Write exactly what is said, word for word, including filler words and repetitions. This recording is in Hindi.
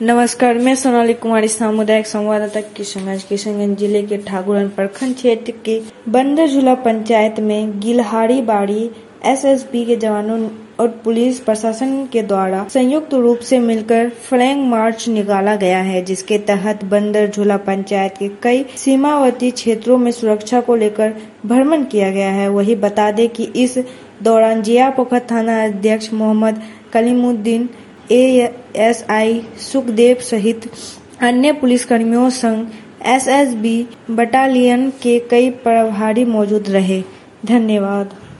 नमस्कार, मैं सोनाली कुमारी, सामुदायिक संवाददाता किशनगंज किशनगंज जिले के ठाकुरन प्रखंड क्षेत्र के बंदरझूला पंचायत में गिलहारी बाड़ी एसएसबी के जवानों और पुलिस प्रशासन के द्वारा संयुक्त रूप से मिलकर फ्लैग मार्च निकाला गया है, जिसके तहत बंदरझूला पंचायत के कई सीमावर्ती क्षेत्रों में सुरक्षा को लेकर भ्रमण किया गया है। वही बता दें कि इस दौरान जियापोखर थाना अध्यक्ष मोहम्मद कलीमुद्दीन, एएसआई सुखदेव सहित अन्य पुलिसकर्मियों संग एसएसबी बटालियन के कई प्रभारी मौजूद रहे। धन्यवाद।